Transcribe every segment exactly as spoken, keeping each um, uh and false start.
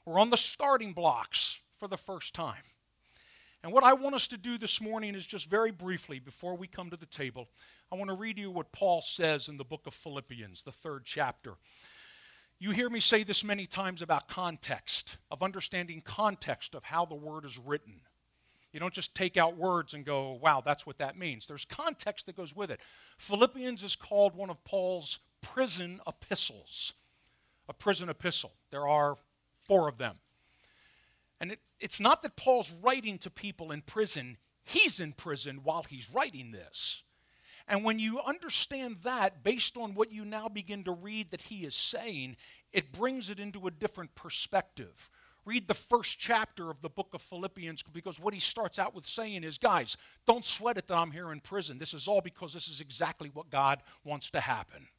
We're on the starting blocks for the first time. And what I want us to do this morning is just very briefly, before we come to the table, I want to read you what Paul says in the book of Philippians, the third chapter. You hear me say this many times about context, of understanding context of how the word is written. You don't just take out words and go, wow, that's what that means. There's context that goes with it. Philippians is called one of Paul's prison epistles. A prison epistle. There are four of them. And it, it's not that Paul's writing to people in prison. He's in prison while he's writing this. And when you understand that, based on what you now begin to read that he is saying, it brings it into a different perspective. Read the first chapter of the book of Philippians, because what he starts out with saying is, guys, don't sweat it that I'm here in prison. This is all because this is exactly what God wants to happen.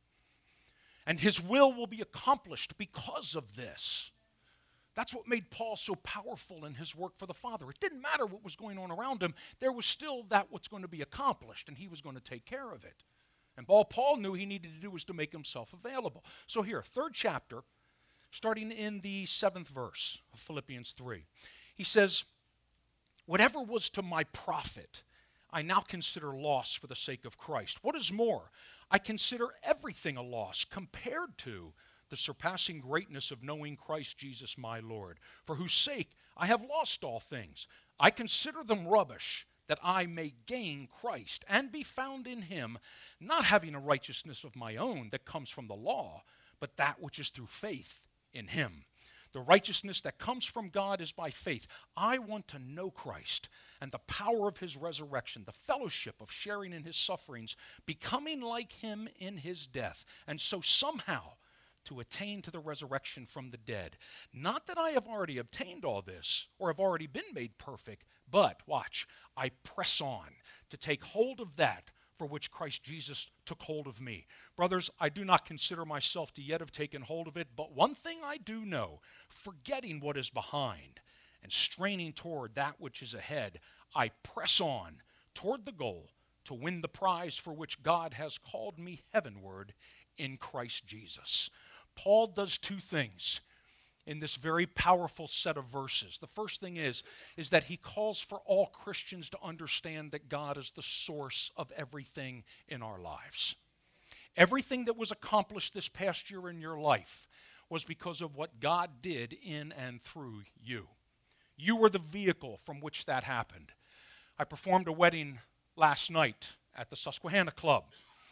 And his will will be accomplished because of this. That's what made Paul so powerful in his work for the Father. It didn't matter what was going on around him. There was still that what's going to be accomplished, and he was going to take care of it. And all Paul knew he needed to do was to make himself available. So here, third chapter, starting in the seventh verse of Philippians three. He says, whatever was to my profit, I now consider loss for the sake of Christ. What is more, I consider everything a loss compared to the surpassing greatness of knowing Christ Jesus my Lord, for whose sake I have lost all things. I consider them rubbish, that I may gain Christ and be found in him, not having a righteousness of my own that comes from the law, but that which is through faith in him. The righteousness that comes from God is by faith. I want to know Christ and the power of his resurrection, the fellowship of sharing in his sufferings, becoming like him in his death, and so somehow to attain to the resurrection from the dead. Not that I have already obtained all this, or have already been made perfect, but, watch, I press on to take hold of that for which Christ Jesus took hold of me. Brothers, I do not consider myself to yet have taken hold of it, but one thing I do know, forgetting what is behind and straining toward that which is ahead, I press on toward the goal to win the prize for which God has called me heavenward in Christ Jesus. Paul does two things in this very powerful set of verses. The first thing is, is that he calls for all Christians to understand that God is the source of everything in our lives. Everything that was accomplished this past year in your life was because of what God did in and through you. You were the vehicle from which that happened. I performed a wedding last night at the Susquehanna Club.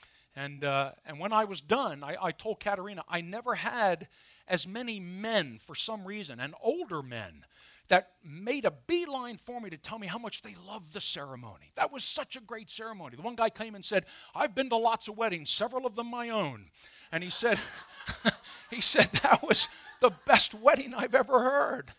And uh, and when I was done, I, I told Katerina, I never had as many men, for some reason, and older men, that made a beeline for me to tell me how much they loved the ceremony. That was such a great ceremony. The one guy came and said, I've been to lots of weddings, several of them my own. And he said, he said, that was the best wedding I've ever heard.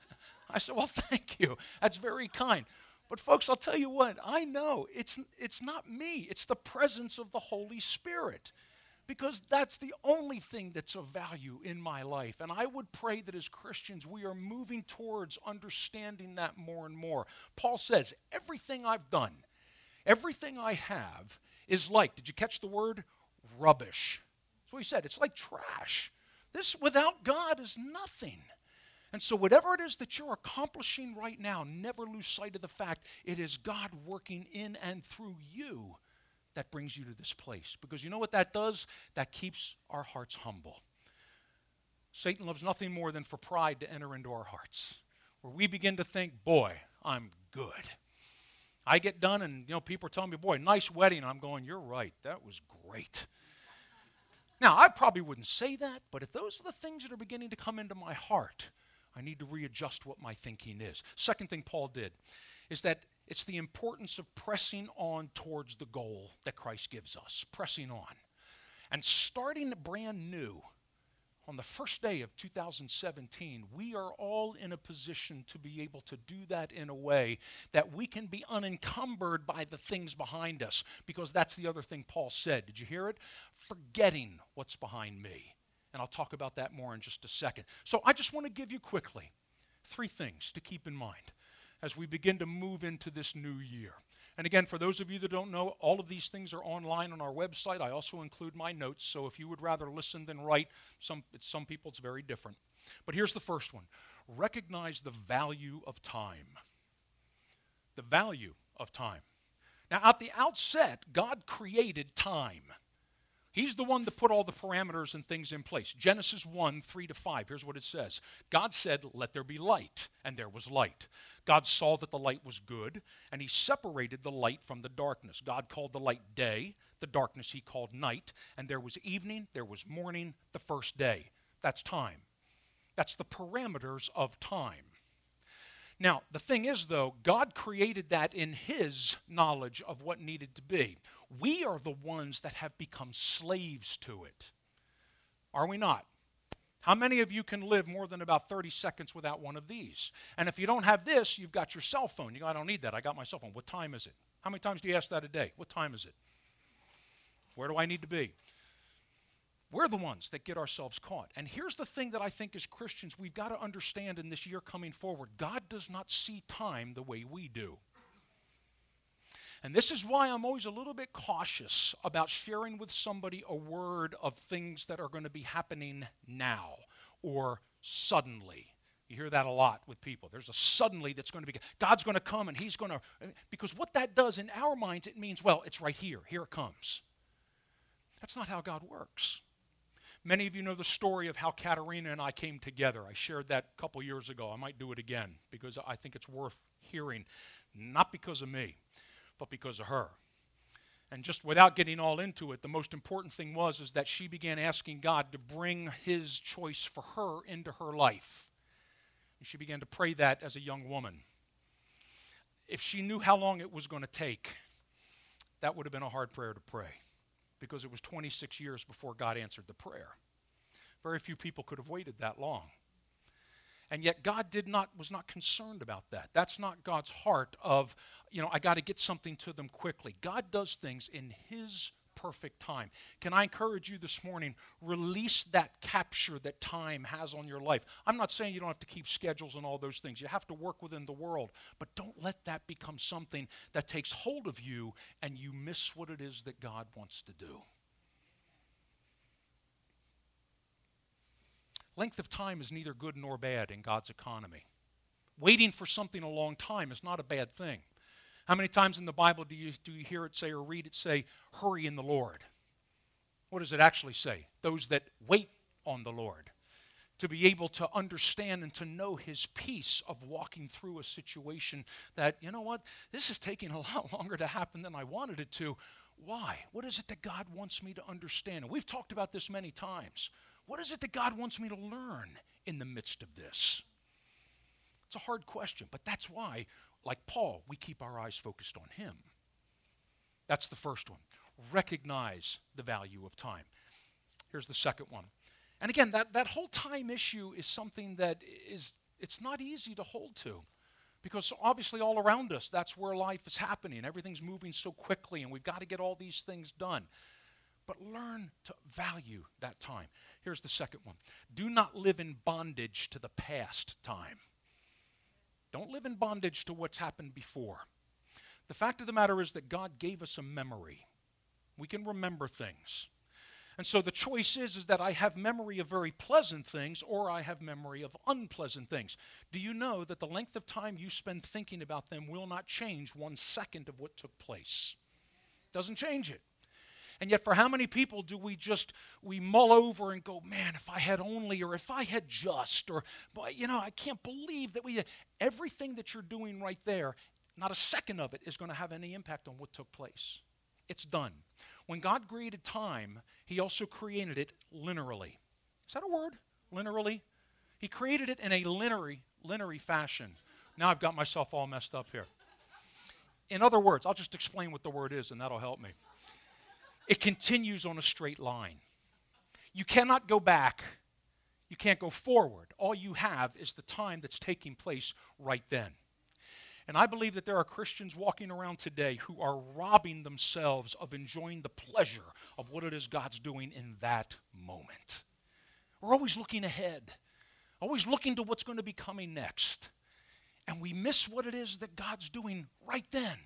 I said, well, thank you. That's very kind. But folks, I'll tell you what, I know it's it's not me. It's the presence of the Holy Spirit, because that's the only thing that's of value in my life. And I would pray that as Christians, we are moving towards understanding that more and more. Paul says, everything I've done, everything I have is like, did you catch the word? Rubbish. That's what he said. It's like trash. This without God is nothing. And so whatever it is that you're accomplishing right now, never lose sight of the fact it is God working in and through you that brings you to this place. Because you know what that does? That keeps our hearts humble. Satan loves nothing more than for pride to enter into our hearts, where we begin to think, boy, I'm good. I get done and, you know, people are telling me, boy, nice wedding. I'm going, you're right. That was great. Now, I probably wouldn't say that, but if those are the things that are beginning to come into my heart, I need to readjust what my thinking is. Second thing Paul did is that it's the importance of pressing on towards the goal that Christ gives us, pressing on. And starting brand new, on the first day of two thousand seventeen, we are all in a position to be able to do that in a way that we can be unencumbered by the things behind us, because that's the other thing Paul said. Did you hear it? Forgetting what's behind me. And I'll talk about that more in just a second. So I just want to give you quickly three things to keep in mind as we begin to move into this new year. And again, for those of you that don't know, all of these things are online on our website. I also include my notes, so if you would rather listen than write, some, it's, some people it's very different. But here's the first one. Recognize the value of time. The value of time. Now, at the outset, God created time. He's the one that put all the parameters and things in place. Genesis one, three to five, here's what it says. God said, let there be light, and there was light. God saw that the light was good, and he separated the light from the darkness. God called the light day, the darkness he called night, and there was evening, there was morning, the first day. That's time. That's the parameters of time. Now, the thing is, though, God created that in his knowledge of what needed to be. We are the ones that have become slaves to it. Are we not? How many of you can live more than about thirty seconds without one of these? And if you don't have this, you've got your cell phone. You go, I don't need that. I got my cell phone. What time is it? How many times do you ask that a day? What time is it? Where do I need to be? We're the ones that get ourselves caught. And here's the thing that I think as Christians we've got to understand in this year coming forward. God does not see time the way we do. And this is why I'm always a little bit cautious about sharing with somebody a word of things that are going to be happening now or suddenly. You hear that a lot with people. There's a suddenly that's going to be, God's going to come and he's going to, because what that does in our minds, it means, well, it's right here. Here it comes. That's not how God works. Many of you know the story of how Katerina and I came together. I shared that a couple years ago. I might do it again because I think it's worth hearing, not because of me, but because of her. And just without getting all into it, the most important thing was is that she began asking God to bring his choice for her into her life. And she began to pray that as a young woman. If she knew how long it was going to take, that would have been a hard prayer to pray, because it was twenty-six years before God answered the prayer. Very few people could have waited that long. And yet God did not was not concerned about that. That's not God's heart of, you know, I got to get something to them quickly. God does things in his perfect time. Can I encourage you this morning, release that capture that time has on your life. I'm not saying you don't have to keep schedules and all those things. You have to work within the world. But don't let that become something that takes hold of you and you miss what it is that God wants to do. Length of time is neither good nor bad in God's economy. Waiting for something a long time is not a bad thing. How many times in the Bible do you, do you hear it say or read it say, hurry in the Lord? What does it actually say? Those that wait on the Lord. To be able to understand and to know his peace of walking through a situation that, you know what, this is taking a lot longer to happen than I wanted it to. Why? What is it that God wants me to understand? And we've talked about this many times. What is it that God wants me to learn in the midst of this? It's a hard question, but that's why, like Paul, we keep our eyes focused on him. That's the first one. Recognize the value of time. Here's the second one. And again, that, that whole time issue is something that is, it's not easy to hold to. Because obviously all around us, that's where life is happening. Everything's moving so quickly, and we've got to get all these things done. But learn to value that time. Here's the second one. Do not live in bondage to the past time. Don't live in bondage to what's happened before. The fact of the matter is that God gave us a memory. We can remember things. And so the choice is, is that I have memory of very pleasant things or I have memory of unpleasant things. Do you know that the length of time you spend thinking about them will not change one second of what took place? Doesn't change it. And yet for how many people do we just, we mull over and go, man, if I had only, or if I had just, or, boy, you know, I can't believe that we, everything that you're doing right there, not a second of it is going to have any impact on what took place. It's done. When God created time, he also created it linearly. Is that a word? Linearly? He created it in a linear, linear fashion. Now I've got myself all messed up here. In other words, I'll just explain what the word is and that'll help me. It continues on a straight line. You cannot go back. You can't go forward. All you have is the time that's taking place right then. And I believe that there are Christians walking around today who are robbing themselves of enjoying the pleasure of what it is God's doing in that moment. We're always looking ahead, always looking to what's going to be coming next. And we miss what it is that God's doing right then.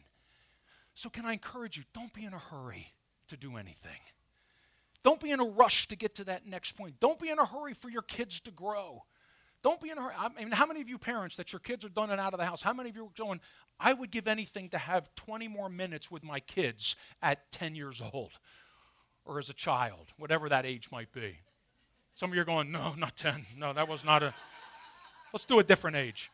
So can I encourage you, don't be in a hurry to do anything. Don't be in a rush to get to that next point. Don't be in a hurry for your kids to grow. Don't be in a hurry. I mean, how many of you parents that your kids are done and out of the house, how many of you are going, I would give anything to have twenty more minutes with my kids at ten years old or as a child, whatever that age might be. Some of you are going, no, not ten. No, that was not a, let's do a different age.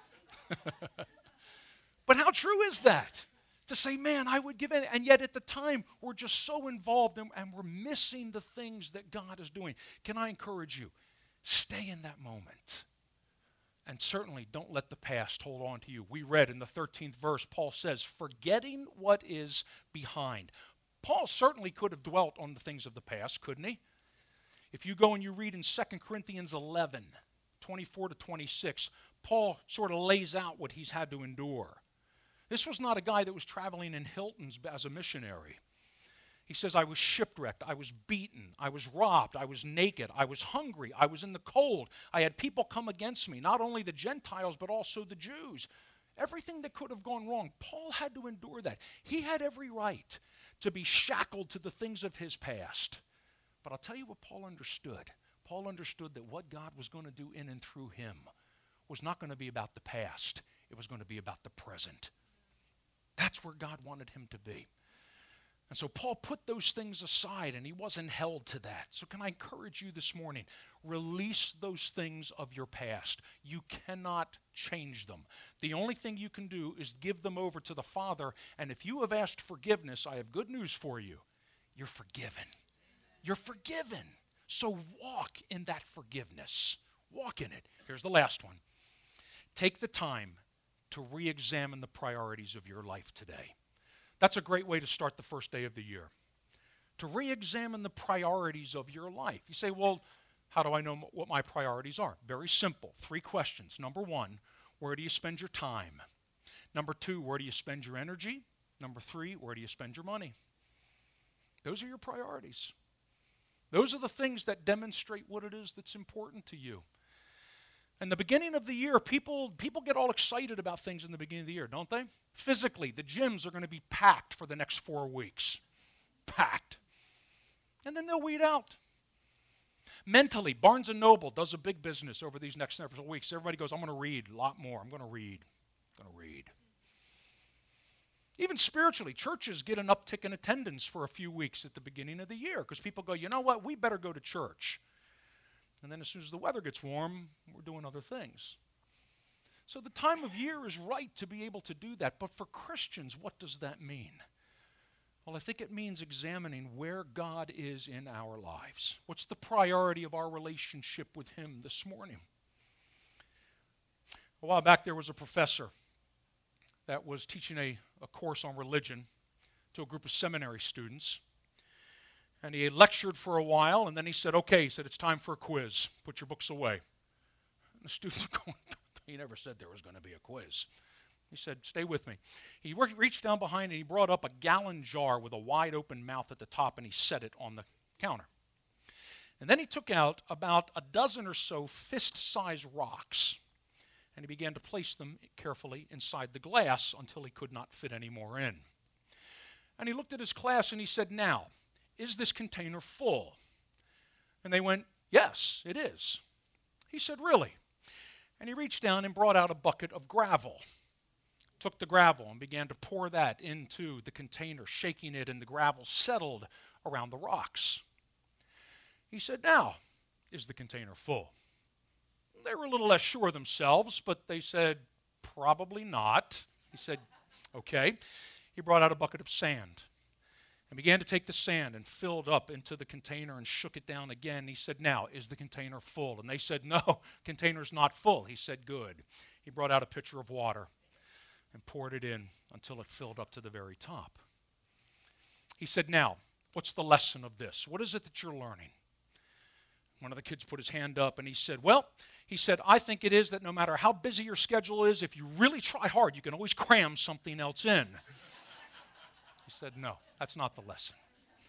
But how true is that? To say, man, I would give it, and yet at the time, we're just so involved and, and we're missing the things that God is doing. Can I encourage you? Stay in that moment. And certainly don't let the past hold on to you. We read in the thirteenth verse, Paul says, forgetting what is behind. Paul certainly could have dwelt on the things of the past, couldn't he? If you go and you read in Second Corinthians eleven, twenty-four to twenty-six, Paul sort of lays out what he's had to endure. This was not a guy that was traveling in Hilton's as a missionary. He says, I was shipwrecked, I was beaten, I was robbed, I was naked, I was hungry, I was in the cold. I had people come against me, not only the Gentiles, but also the Jews. Everything that could have gone wrong, Paul had to endure that. He had every right to be shackled to the things of his past. But I'll tell you what Paul understood. Paul understood that what God was going to do in and through him was not going to be about the past. It was going to be about the present. That's where God wanted him to be. And so Paul put those things aside, and he wasn't held to that. So can I encourage you this morning, release those things of your past. You cannot change them. The only thing you can do is give them over to the Father, and if you have asked forgiveness, I have good news for you. You're forgiven. You're forgiven. So walk in that forgiveness. Walk in it. Here's the last one. Take the time to re-examine the priorities of your life today. That's a great way to start the first day of the year. To re-examine the priorities of your life. You say, well, how do I know what my priorities are? Very simple. Three questions. Number one, where do you spend your time? Number two, where do you spend your energy? Number three, where do you spend your money? Those are your priorities. Those are the things that demonstrate what it is that's important to you. In the beginning of the year, people, people get all excited about things in the beginning of the year, don't they? Physically, the gyms are going to be packed for the next four weeks. Packed. And then they'll weed out. Mentally, Barnes and Noble does a big business over these next several weeks. Everybody goes, I'm going to read a lot more. I'm going to read. I'm going to read. Even spiritually, churches get an uptick in attendance for a few weeks at the beginning of the year because people go, you know what, we better go to church. And then as soon as the weather gets warm, we're doing other things. So the time of year is right to be able to do that. But for Christians, what does that mean? Well, I think it means examining where God is in our lives. What's the priority of our relationship with Him this morning? A while back, there was a professor that was teaching a, a course on religion to a group of seminary students. And he had lectured for a while, and then he said, okay, he said, it's time for a quiz. Put your books away. And the students are going, he never said there was going to be a quiz. He said, stay with me. He re- reached down behind and he brought up a gallon jar with a wide open mouth at the top, and he set it on the counter. And then he took out about a dozen or so fist-sized rocks, and he began to place them carefully inside the glass until he could not fit any more in. And he looked at his class and he said, now, is this container full? And they went, yes, it is. He said, really? And he reached down and brought out a bucket of gravel, took the gravel and began to pour that into the container, shaking it, and the gravel settled around the rocks. He said, now, is the container full? They were a little less sure themselves, but they said, probably not. He said, okay. He brought out a bucket of sand and began to take the sand and filled up into the container and shook it down again. He said, now, is the container full? And they said, no, container's not full. He said, good. He brought out a pitcher of water and poured it in until it filled up to the very top. He said, now, what's the lesson of this? What is it that you're learning? One of the kids put his hand up and he said, well, he said, I think it is that no matter how busy your schedule is, if you really try hard, you can always cram something else in. He said, no, that's not the lesson.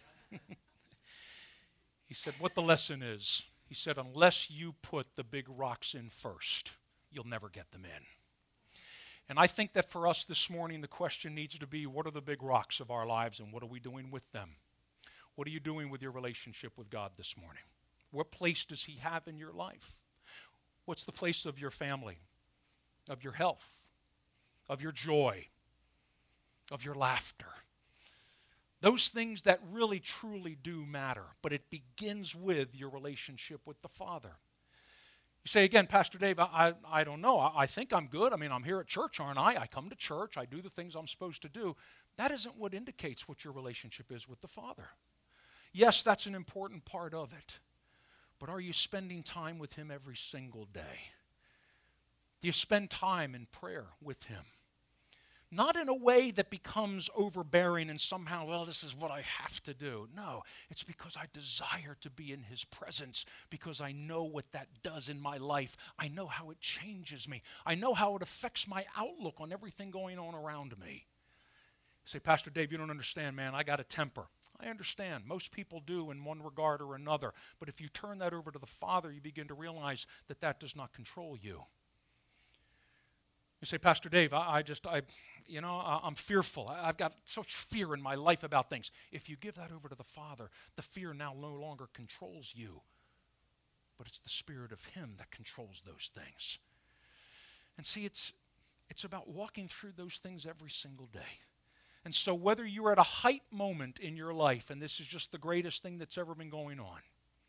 He said, what the lesson is, he said, unless you put the big rocks in first, you'll never get them in. And I think that for us this morning, the question needs to be, what are the big rocks of our lives and what are we doing with them? What are you doing with your relationship with God this morning? What place does He have in your life? What's the place of your family, of your health, of your joy, of your laughter? Those things that really, truly do matter, but it begins with your relationship with the Father. You say again, Pastor Dave, I, I, I don't know. I, I think I'm good. I mean, I'm here at church, aren't I? I come to church. I do the things I'm supposed to do. That isn't what indicates what your relationship is with the Father. Yes, that's an important part of it. But are you spending time with Him every single day? Do you spend time in prayer with Him? Not in a way that becomes overbearing and somehow, well, this is what I have to do. No, it's because I desire to be in His presence, because I know what that does in my life. I know how it changes me. I know how it affects my outlook on everything going on around me. You say, Pastor Dave, you don't understand, man. I got a temper. I understand. Most people do in one regard or another. But if you turn that over to the Father, you begin to realize that that does not control you. You say, Pastor Dave, I, I just, I, you know, I, I'm fearful. I, I've got such fear in my life about things. If you give that over to the Father, the fear now no longer controls you, but it's the Spirit of Him that controls those things. And see, it's it's about walking through those things every single day. And so whether you're at a height moment in your life, and this is just the greatest thing that's ever been going on,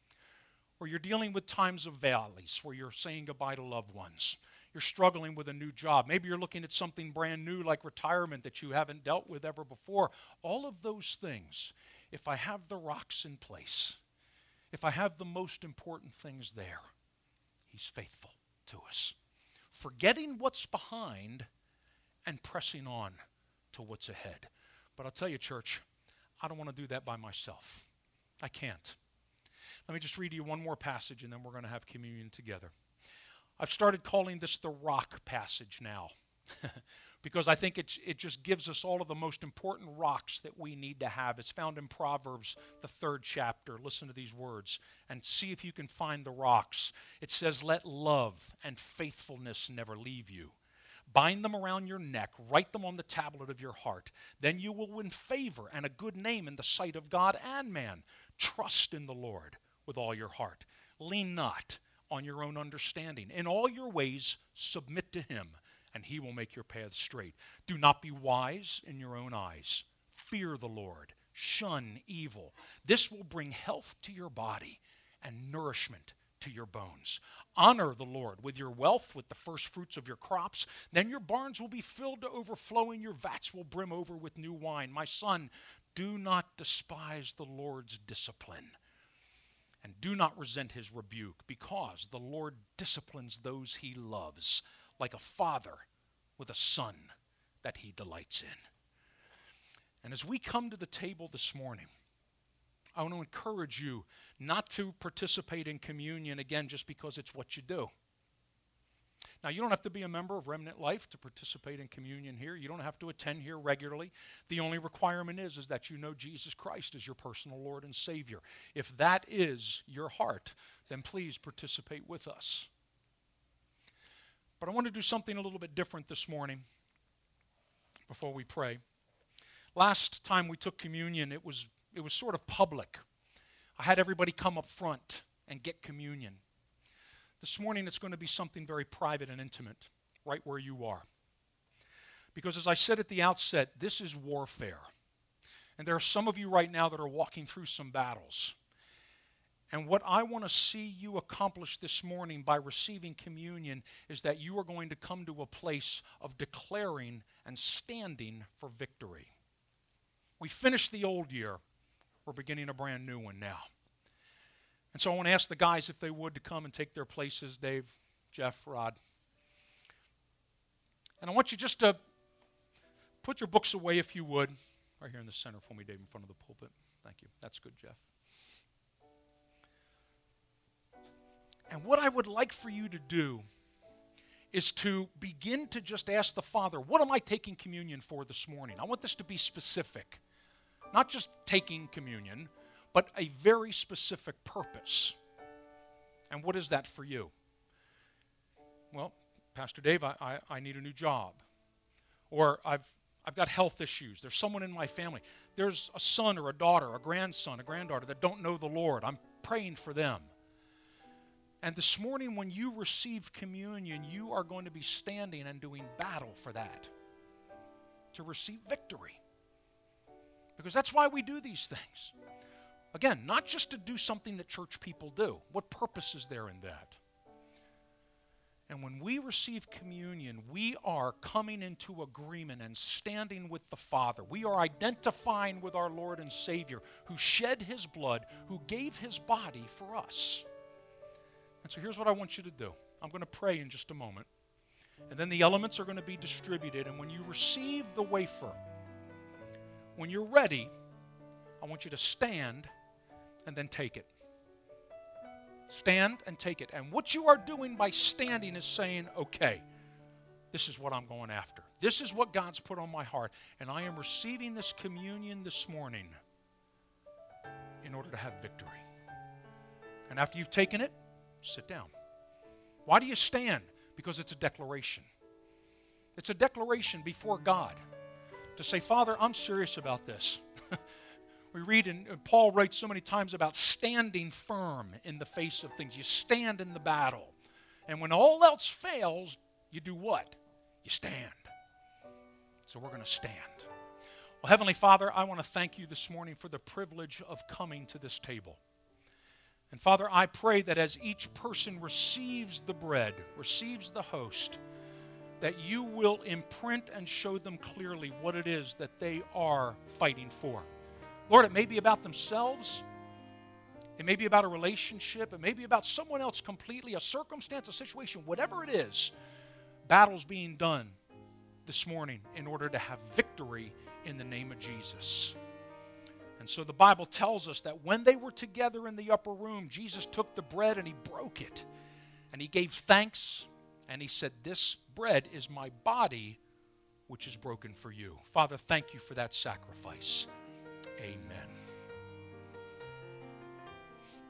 or you're dealing with times of valleys where you're saying goodbye to loved ones, you're struggling with a new job. Maybe you're looking at something brand new like retirement that you haven't dealt with ever before. All of those things, if I have the rocks in place, if I have the most important things there, He's faithful to us. Forgetting what's behind and pressing on to what's ahead. But I'll tell you, church, I don't want to do that by myself. I can't. Let me just read you one more passage and then we're going to have communion together. I've started calling this the rock passage now because I think it, it just gives us all of the most important rocks that we need to have. It's found in Proverbs, the third chapter. Listen to these words and see if you can find the rocks. It says, let love and faithfulness never leave you. Bind them around your neck, write them on the tablet of your heart. Then you will win favor and a good name in the sight of God and man. Trust in the Lord with all your heart. Lean not on your own understanding. In all your ways, submit to Him, and He will make your paths straight. Do not be wise in your own eyes. Fear the Lord. Shun evil. This will bring health to your body and nourishment to your bones. Honor the Lord with your wealth, with the first fruits of your crops. Then your barns will be filled to overflowing. Your vats will brim over with new wine. My son, do not despise the Lord's discipline. And do not resent His rebuke, because the Lord disciplines those He loves, like a father with a son that He delights in. And as we come to the table this morning, I want to encourage you not to participate in communion again just because it's what you do. Now, you don't have to be a member of Remnant Life to participate in communion here. You don't have to attend here regularly. The only requirement is, is that you know Jesus Christ as your personal Lord and Savior. If that is your heart, then please participate with us. But I want to do something a little bit different this morning before we pray. Last time we took communion, it was, it was sort of public. I had everybody come up front and get communion. This morning it's going to be something very private and intimate, right where you are. Because as I said at the outset, this is warfare. And there are some of you right now that are walking through some battles. And what I want to see you accomplish this morning by receiving communion is that you are going to come to a place of declaring and standing for victory. We finished the old year. We're beginning a brand new one now. And so I want to ask the guys if they would to come and take their places, Dave, Jeff, Rod. And I want you just to put your books away if you would. Right here in the center for me, Dave, in front of the pulpit. Thank you. That's good, Jeff. And what I would like for you to do is to begin to just ask the Father, what am I taking communion for this morning? I want this to be specific. Not just taking communion, but a very specific purpose. And what is that for you? Well, Pastor Dave, I, I, I need a new job. Or I've, I've got health issues. There's someone in my family. There's a son or a daughter, a grandson, a granddaughter that don't know the Lord. I'm praying for them. And this morning when you receive communion, you are going to be standing and doing battle for that, to receive victory. Because that's why we do these things. Again, not just to do something that church people do. What purpose is there in that? And when we receive communion, we are coming into agreement and standing with the Father. We are identifying with our Lord and Savior who shed his blood, who gave his body for us. And so here's what I want you to do. I'm going to pray in just a moment. And then the elements are going to be distributed. And when you receive the wafer, when you're ready, I want you to stand and then take it. Stand and take it. And what you are doing by standing is saying, okay, this is what I'm going after. This is what God's put on my heart. And I am receiving this communion this morning in order to have victory. And after you've taken it, sit down. Why do you stand? Because it's a declaration. It's a declaration before God to say, Father, I'm serious about this. We read, and Paul writes so many times about standing firm in the face of things. You stand in the battle. And when all else fails, you do what? You stand. So we're going to stand. Well, Heavenly Father, I want to thank you this morning for the privilege of coming to this table. And Father, I pray that as each person receives the bread, receives the host, that you will imprint and show them clearly what it is that they are fighting for. Lord, it may be about themselves. It may be about a relationship. It may be about someone else completely, a circumstance, a situation, whatever it is. Battle's being done this morning in order to have victory in the name of Jesus. And so the Bible tells us that when they were together in the upper room, Jesus took the bread and he broke it. And he gave thanks and he said, this bread is my body, which is broken for you. Father, thank you for that sacrifice. Amen.